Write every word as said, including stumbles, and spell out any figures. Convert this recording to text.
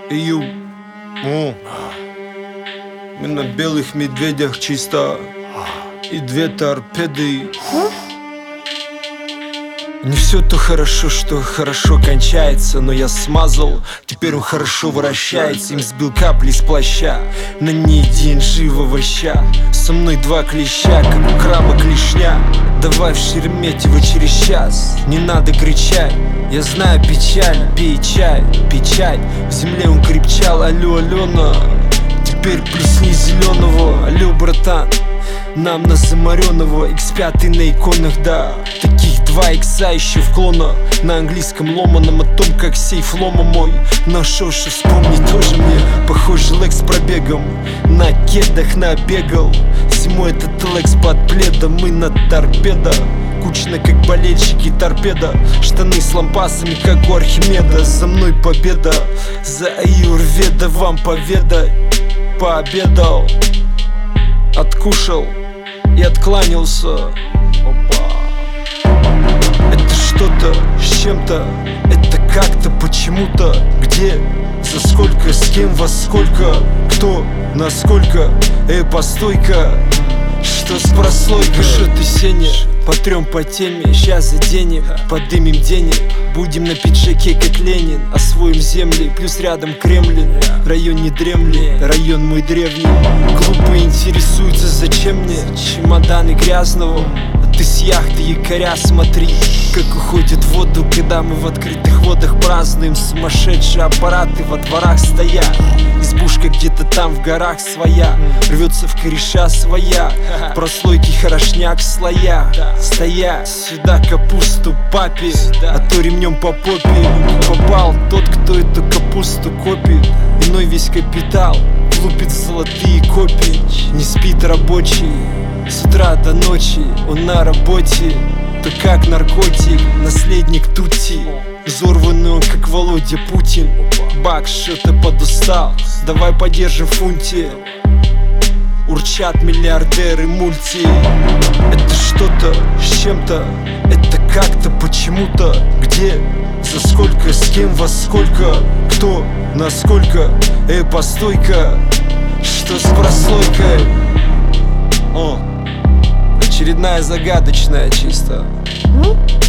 Ию. О. Мы на белых медведях чисто. И две торпеды. Не все то хорошо, что хорошо кончается. Но я смазал, теперь он хорошо вращается. Им сбил капли с плаща. На ней день живого ща. Со мной два клеща, как у краба клешня. Давай в Шереметьево через час. Не надо кричать, я знаю печаль. Пей чай, пей чай. В земле он крепчал, алло, Алена. Теперь плесни зеленого, алло, братан. Нам на замаренного, икс пять на иконах, да. Таких два икса еще в клонах. На английском ломаном о том, как сейф лома мой. Нашел, что вспомнить тоже мне. Похоже, лекс пробегом. На кедах набегал. Зимой этот лекс под пледом. Мы на торпедо. Кучно, как болельщики торпеда. Штаны с лампасами, как у Архимеда. За мной победа. За аюрведа вам поведай. Пообедал, откушал и откланялся. Опа. Это что-то с чем-то, это как-то, почему-то. Где, за сколько, с кем, во сколько, кто, насколько. Эй, постой-ка, что с прослойкой? Что ты, Сеня? Потрем по теме, щас заденем, подымем денег. Будем на пиджаке, как Ленин. Освоим земли, плюс рядом Кремлин. Район не дремли, район мой древний. Глупые интересуются, зачем мне чемоданы грязного. А ты с яхты якоря смотри, как уходит в воду, когда мы в открытых водах празднуем. Сумасшедшие аппараты во дворах стоят. Избушка где-то там в горах своя. Рвется в кореша своя. Прослойки хорошняк в слоях. Стоять сюда капусту папе, а то ремнем по попе. Попал тот, кто эту капусту копит. Иной весь капитал лупит золотые копии. Не спит рабочий с утра до ночи, он на работе. То как наркотик, наследник Тутти. Взорванный он, как Володя Путин. Бак, что-то подустал, давай подержим в фунте. Урчат миллиардеры мульти. Это что-то с чем-то, это как-то, почему-то. Где, за сколько, с кем, во сколько, кто, насколько. Эй, постой-ка, что с прослойкой? О, очередная загадочная чисто.